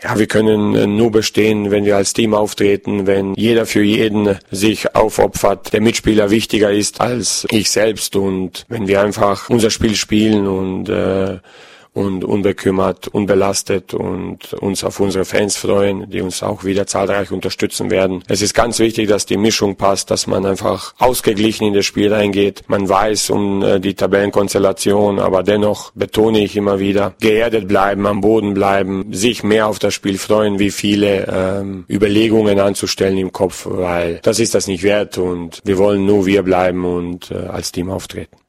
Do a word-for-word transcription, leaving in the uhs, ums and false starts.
ja, wir können nur bestehen, wenn wir als Team auftreten, wenn jeder für jeden sich aufopfert, der Mitspieler wichtiger ist als ich selbst und wenn wir einfach unser Spiel spielen und äh, und unbekümmert, unbelastet und uns auf unsere Fans freuen, die uns auch wieder zahlreich unterstützen werden. Es ist ganz wichtig, dass die Mischung passt, dass man einfach ausgeglichen in das Spiel reingeht. Man weiß um äh, die Tabellenkonstellation, aber dennoch betone ich immer wieder, geerdet bleiben, am Boden bleiben, sich mehr auf das Spiel freuen, wie viele ähm, Überlegungen anzustellen im Kopf, weil das ist das nicht wert und wir wollen nur wir bleiben und äh, als Team auftreten.